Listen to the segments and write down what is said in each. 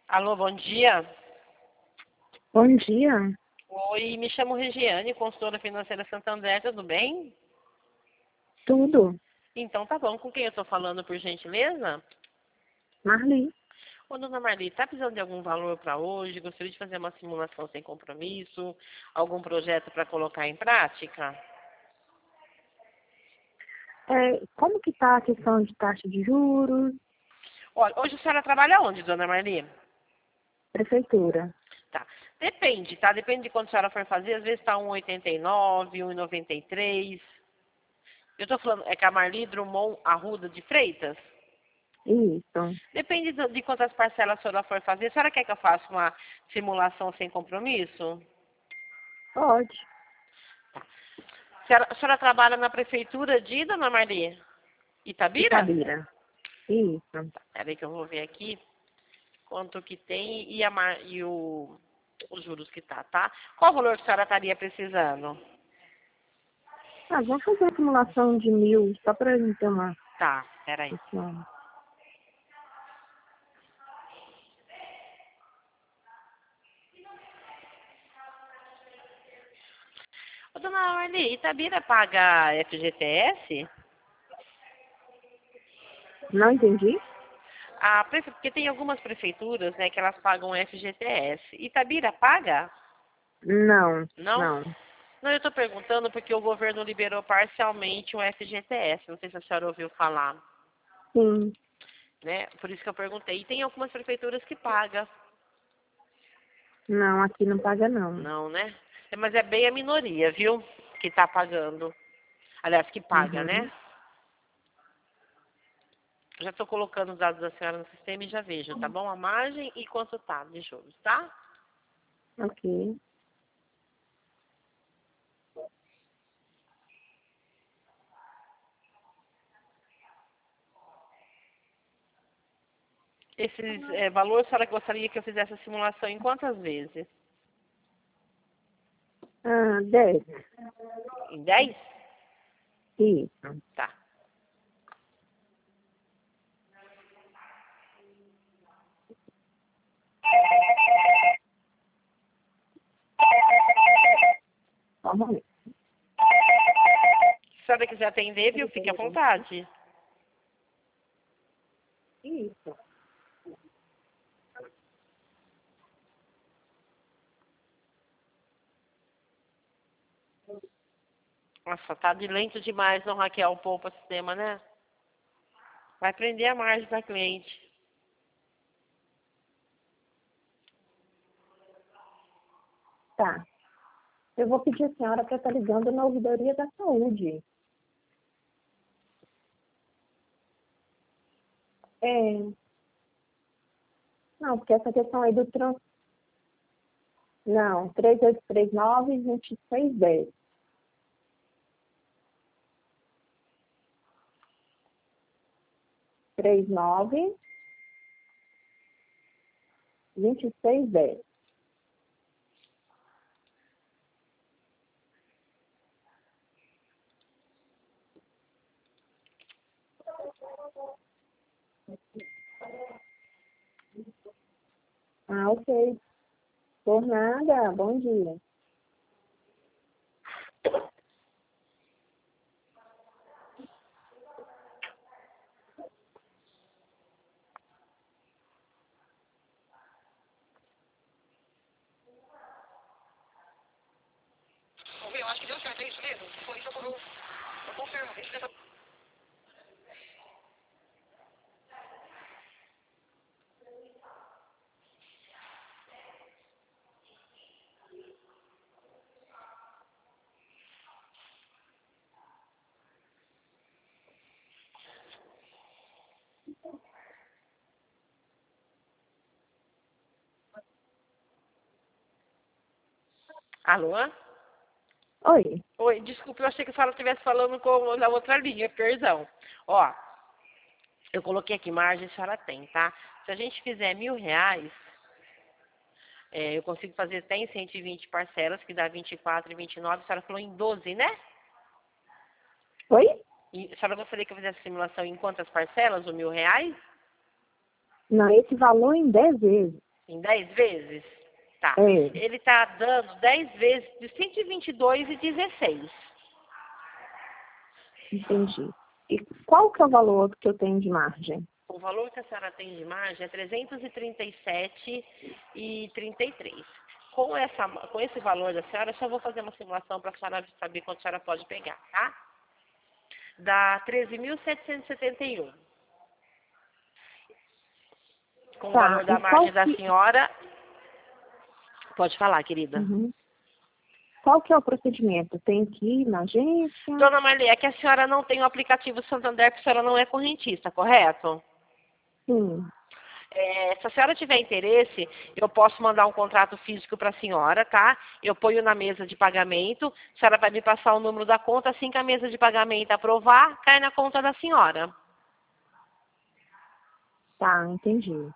Alô, bom dia. Bom dia, Oi, me chamo Regiane, consultora financeira Santander, tudo bem? tudo. Então tá bom, com quem eu estou falando, por gentileza? Marli, Ô, dona Marli, tá precisando de algum valor para hoje? Gostaria de fazer uma simulação sem compromisso? Algum projeto para colocar em prática? como que está a questão de taxa de juros, Olha, hoje a senhora trabalha onde, dona Marli? prefeitura? Tá. Depende, tá? Depende de quanto a senhora for fazer. Às vezes tá 1,89, 1,93. Eu tô falando, é com a Marli Drummond Arruda de Freitas? Isso, Depende de quantas parcelas a senhora for fazer. A senhora quer que eu faça uma simulação sem compromisso? pode. A senhora trabalha na prefeitura de Dona Marli? Itabira? Itabira, isso. Peraí que eu vou ver aqui quanto que tem e os juros que tá? Qual o valor que a senhora estaria precisando? Ah, vamos fazer a simulação de 1.000, só para a gente ter uma Tá, peraí. noção. Ô, Dona Marli, Itabira paga FGTS? Não entendi? Porque tem algumas prefeituras, né, que elas pagam FGTS. Itabira paga? Não, Não? não. Não, eu estou perguntando porque o governo liberou parcialmente o FGTS. Não sei se a senhora ouviu falar, Sim, né? Por isso que eu perguntei. E tem algumas prefeituras que pagam, não, aqui não paga não. não, né? Mas é bem a minoria, viu? Que está pagando. Aliás, que paga, Uhum, né? Já estou colocando os dados da senhora no sistema e já vejo, tá bom? A margem e quanto tá de juros, tá? ok. Esses valores, a senhora gostaria que eu fizesse a simulação em quantas vezes? Ah, 10, Em 10? isso. Tá. Só um momento. Se a senhora quiser atender, viu? Fique à vontade. Isso. Nossa, tá de lento demais, não, Raquel, poupa o sistema, né? Vai prender a margem para cliente. Tá. Eu vou pedir a senhora para estar ligando na ouvidoria da saúde. É, não, porque essa questão aí do Não, 3839-2610. 39-2610. Ah, ok. Por nada. Bom dia. Eu acho que deu certo, é isso mesmo? Foi isso, eu confirmo. Alô? Oi. Oi, desculpa, eu achei que a senhora estivesse falando com na outra linha, perdão. Ó, eu coloquei aqui margem, a senhora tem, tá? Se a gente fizer R$ 1.000, eu consigo fazer até em 120 parcelas, que dá 24 e 29. A senhora falou em 12, né? Oi? E a senhora gostaria que eu fizesse a simulação em quantas parcelas? O R$ 1.000? Não, esse valor em 10 vezes. Em 10 vezes? Tá. É, Ele está dando 10 vezes de 122,16. entendi. E qual que é o valor que eu tenho de margem? O valor que a senhora tem de margem é 337,33. Com esse valor da senhora, eu só vou fazer uma simulação para a senhora saber quanto a senhora pode pegar, tá? Dá 13.771. Com o Tá, valor da e qual margem da que... senhora. Pode falar, querida. Uhum. Qual que é o procedimento? Tem que ir na agência? Dona Marli, é que a senhora não tem o aplicativo Santander, porque a senhora não é correntista, correto? Sim. Se a senhora tiver interesse, eu posso mandar um contrato físico para a senhora, tá? Eu ponho na mesa de pagamento, a senhora vai me passar o número da conta, assim que a mesa de pagamento aprovar, cai na conta da senhora. Tá, entendi.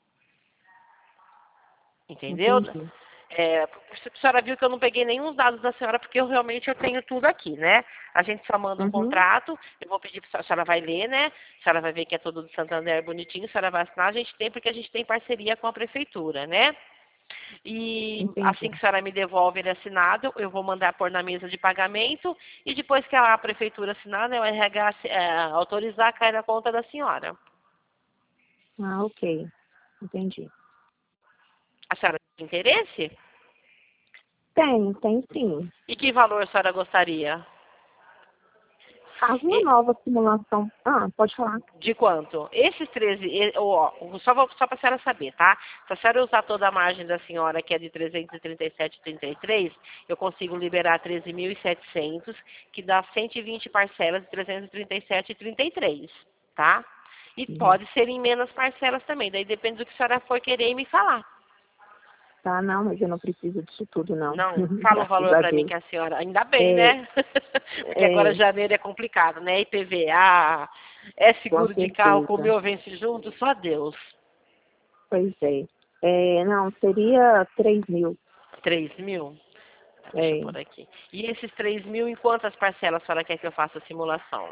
Entendeu? Entendi. A senhora viu que eu não peguei nenhum dados da senhora, porque eu tenho tudo aqui, né? A gente só manda um Uhum. contrato, eu vou pedir para a senhora vai ler, né? A senhora vai ver que é tudo do Santander bonitinho, a senhora vai assinar, a gente tem, porque a gente tem parceria com a prefeitura, né? E assim Entendi. que a senhora me devolve ele assinado, eu vou mandar pôr na mesa de pagamento, e depois que a prefeitura assinar, né, o RH autorizar, cai na conta da senhora. Ah, ok. Entendi. A senhora tem interesse? Tem sim. E que valor a senhora gostaria? Faz uma nova simulação. Ah, pode falar. De quanto? Esses 13, só para a senhora saber, tá? Se a senhora usar toda a margem da senhora, que é de 337,33, eu consigo liberar 13.700, que dá 120 parcelas de 337,33, tá? E Uhum. pode ser em menos parcelas também, daí depende do que a senhora for querer me falar. Tá, não, mas eu não preciso disso tudo, não. Não, fala um Graças valor a para mim Deus. que a senhora, ainda bem, É, né? Porque agora é, janeiro é complicado, né? IPVA, é com seguro de carro, certeza. comeu, vence junto, só Deus. Pois é. Não, seria 3.000. 3.000? Tá, deixa eu É. pôr aqui. E esses 3.000, em quantas parcelas a senhora quer que eu faça a simulação?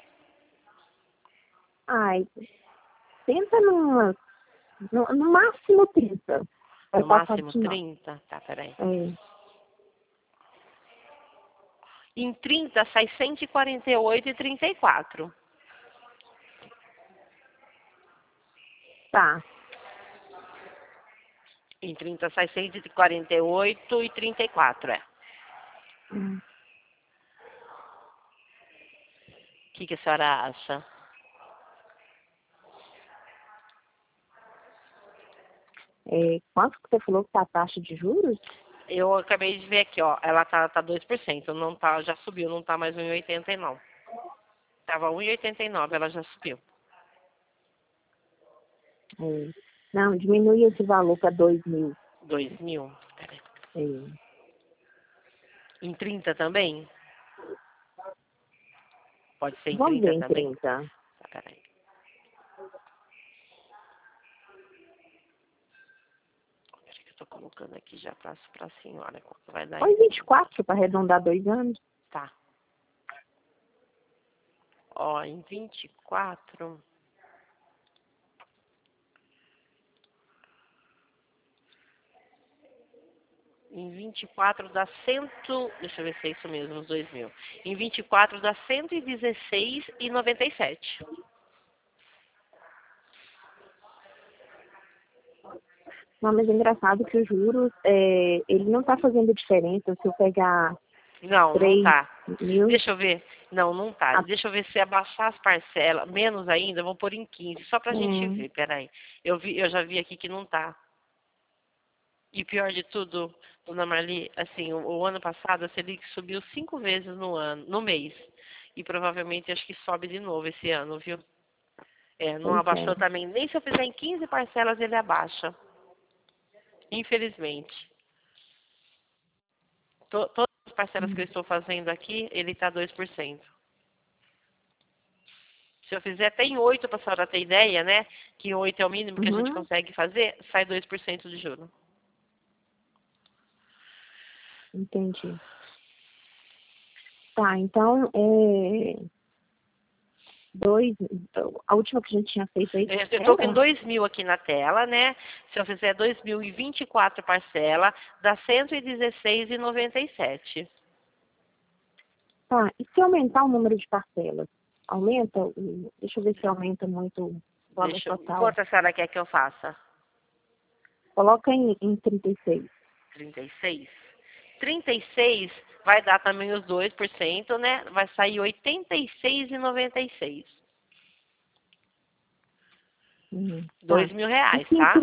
Ai, tenta no máximo 30. Vai No passar máximo disso não. 30? Tá, peraí. É. Em 30 sai 148,34. Tá. Em 30 sai 148,34, é. Hum. O que a senhora acha? Quanto que você falou que tá a taxa de juros? Eu acabei de ver aqui, ó. Ela tá 2%. Não tá, já subiu, não tá mais 1,80 não. Tava 1,89, ela já subiu. É. Não, diminui esse valor para 2.000. 2.000? Peraí. É. Em 30 também? Pode ser em Vamos ver 30 em também? 30. Tá, peraí. Peraí que eu tô colocando aqui já pra senhora. Quanto vai dar em Põe 30? 24 para arredondar 2 anos. Tá. Ó, em 24. Em 24 dá cento. Deixa eu ver se é isso mesmo, os 2.000. Em 24 dá 116,97. Não, mas é engraçado que os juros, ele não está fazendo diferença se eu pegar Não, não 3 tá. mil. Deixa eu ver. Não, não tá. A, Deixa eu ver se abaixar as parcelas, menos ainda, vou pôr em 15, só pra gente hum, ver. Peraí. Eu já vi aqui que não tá. E pior de tudo, dona Marli, assim, o ano passado a Selic subiu 5 vezes no mês. E provavelmente acho que sobe de novo esse ano, viu? Não pois é. abaixou também. Nem se eu fizer em 15 parcelas ele abaixa. Infelizmente. Todas as parcelas que eu Hum, estou fazendo aqui, ele está 2%. Se eu fizer até em 8, para a senhora ter ideia, né? Que 8 é o mínimo que a gente Uhum, consegue fazer, sai 2% de juro. entendi. Tá, então, A última que a gente tinha feito aí. Eu estou com 2.000 aqui na tela, né? Se eu fizer 2.024 parcelas, dá 116,97. Tá, e se aumentar o número de parcelas? Aumenta? Deixa eu ver se aumenta muito o valor total. Quanto a senhora quer que eu faça? Coloca em 36. 36? 36 vai dar também os 2%, né? Vai sair 86,96. R$2.000, tá?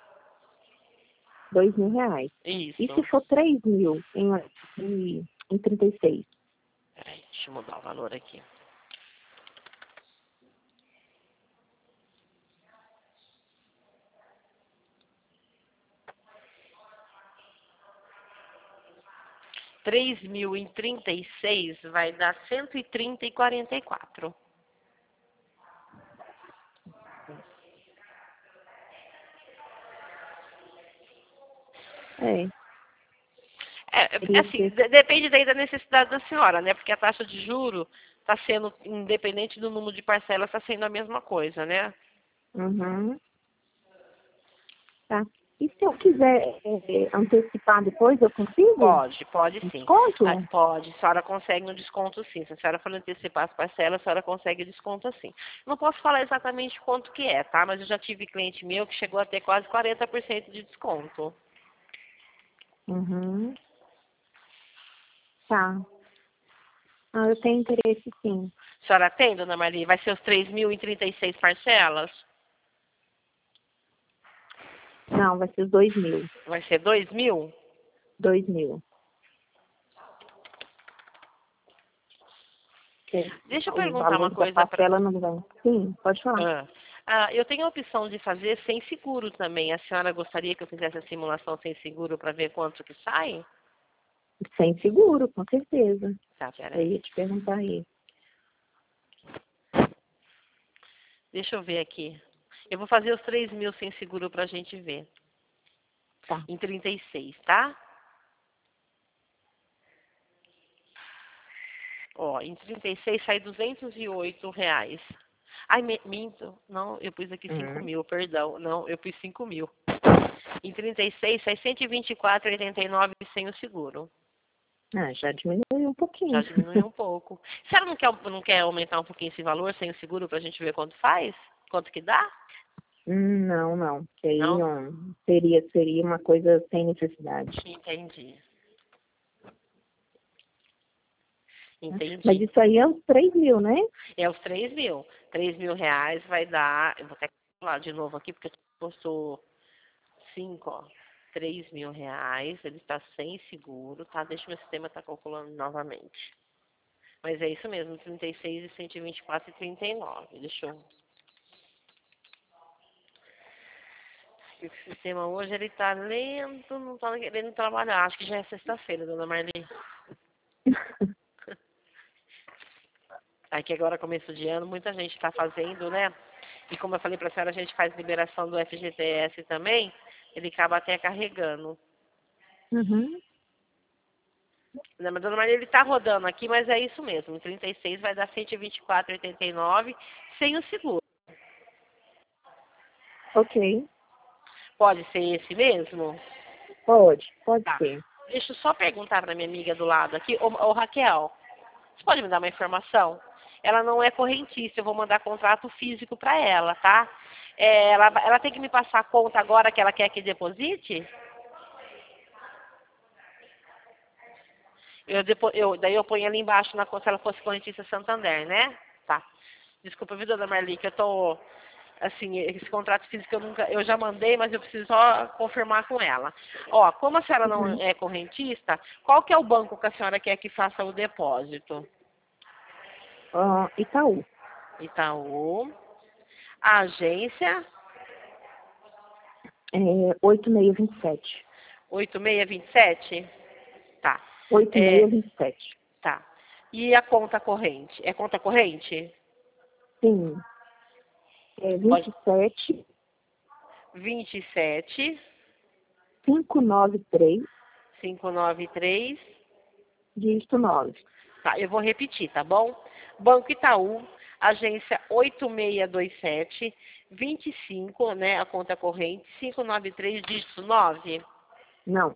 R$2.000. Isso. E se for 3.000 em 36? Peraí, deixa eu mudar o valor aqui. R$3.000 em 36 vai dar 130,44. Assim, depende daí da necessidade da senhora, né? Porque a taxa de juro está sendo, independente do número de parcelas, está sendo a mesma coisa, né? Uhum. Tá. E se eu quiser antecipar depois, eu consigo? Pode sim. Desconto? Pode. A senhora consegue um desconto sim. Se a senhora for antecipar as parcelas, a senhora consegue desconto sim. Não posso falar exatamente quanto que é, tá? Mas eu já tive cliente meu que chegou a ter quase 40% de desconto. Uhum. Tá. Ah, eu tenho interesse sim. A senhora tem, dona Maria? Vai ser os 3.000 em 36 parcelas? Não, vai ser os 2.000. Vai ser 2.000? 2.000. Deixa eu perguntar uma coisa para parcela não vai. Sim, pode falar. Eu tenho a opção de fazer sem seguro também. A senhora gostaria que eu fizesse a simulação sem seguro para ver quanto que sai? Sem seguro, com certeza. Tá, Eu peraí. ia te perguntar aí. Deixa eu ver aqui. Eu vou fazer os 3.000 sem seguro para a gente ver. Tá. Em 36, tá? Ó, em 36 sai R$208. Ai, minto. Não, eu pus aqui 5.000, perdão. Não, eu pus 5.000. Em 36 sai 124,89 sem o seguro. Ah, já diminuiu um pouquinho. Já diminuiu um pouco. Se ela não quer aumentar um pouquinho esse valor sem o seguro para a gente ver quanto faz? Quanto que dá? Não. Que aí Não? não. Seria uma coisa sem necessidade. Entendi. Mas isso aí é os 3.000, né? É os 3.000. R$3.000 vai dar. Eu vou até calcular de novo aqui, porque postou 5, ó. R$3.000. Ele está sem seguro, tá? Deixa o meu sistema estar calculando novamente. Mas é isso mesmo, 36 e 124,39. Deixa eu. O sistema hoje ele tá lento, não tá querendo trabalhar. Acho que já é sexta-feira, dona Marli. Aqui agora, começo de ano, muita gente está fazendo, né? E como eu falei para a senhora, a gente faz liberação do FGTS também. Ele acaba até carregando. Uhum. Mas dona Maria, ele está rodando aqui, mas é isso mesmo. Em 36 vai dar 124,89 sem o seguro. Ok. Pode ser esse mesmo? Pode Tá. ser. Deixa eu só perguntar para minha amiga do lado aqui. Ô Raquel, você pode me dar uma informação? Ela não é correntista, eu vou mandar contrato físico para ela, tá? Ela tem que me passar a conta agora que ela quer que deposite? Daí eu ponho ali embaixo na conta se ela fosse correntista Santander, né? Tá. Desculpa, viu, dona Marli, que eu tô, assim, esse contrato físico eu já mandei, mas eu preciso só confirmar com ela. Ó, como a senhora não é correntista, qual que é o banco que a senhora quer que faça o depósito? Itaú. Itaú. A agência? 8627. 8627? Tá. 8627. Tá. E a conta corrente? É conta corrente? Sim. 27. 27. 593. 593. Dígito 9. Tá, eu vou repetir, tá bom? Banco Itaú, agência 8627, 25, né, a conta corrente, 593, dígito 9. Não,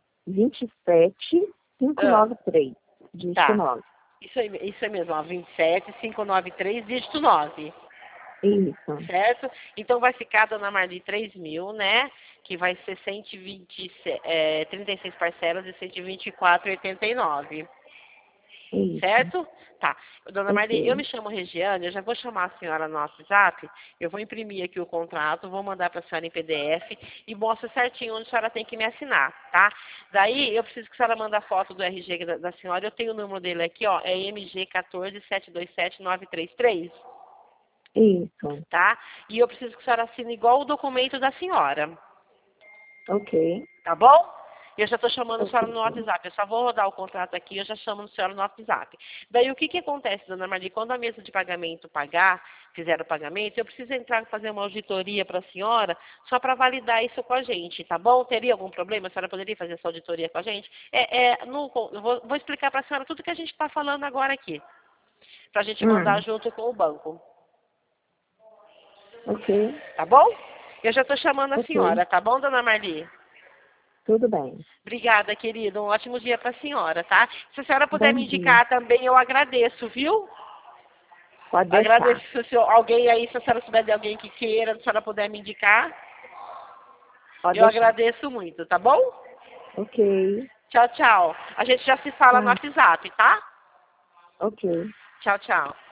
27593, dígito Tá, 9. isso aí mesmo, ó, 27, 593, dígito 9. Isso, Certo? Então vai ficar, dona Marli, 3.000, né? Que vai ser 36 parcelas de 124,89. isso. Certo? Tá. Dona Marli, eu Ok. me chamo Regiane, eu já vou chamar a senhora no WhatsApp, eu vou imprimir aqui o contrato, vou mandar para a senhora em PDF e mostro certinho onde a senhora tem que me assinar, tá? Daí eu preciso que a senhora mande a foto do RG da senhora, eu tenho o número dele aqui, ó, é MG 14727-933. Isso. Tá? E eu preciso que a senhora assine igual o documento da senhora. Ok. Tá bom? Eu já estou chamando a senhora Ok. no WhatsApp. Eu só vou rodar o contrato aqui, eu já chamo a senhora no WhatsApp. Daí o que que acontece, dona Marli? Quando a mesa de pagamento fizer o pagamento, eu preciso entrar e fazer uma auditoria para a senhora, só para validar isso com a gente, tá bom? Teria algum problema? A senhora poderia fazer essa auditoria com a gente? Eu vou explicar para a senhora tudo que a gente está falando agora aqui, para a gente mandar Hum, junto com o banco. ok. Tá bom? Eu já estou chamando a Ok. senhora, tá bom, dona Marli? Tudo bem. Obrigada, querida. Um ótimo dia para a senhora, tá? Se a senhora puder Bom me dia. indicar também, eu agradeço, viu? Pode Agradeço deixar. se alguém aí, se a senhora souber de alguém que queira, se a senhora puder me indicar, Pode eu deixar. agradeço muito, tá bom? Ok. Tchau, tchau. A gente já se fala no Tá. WhatsApp, tá? Ok. Tchau, tchau.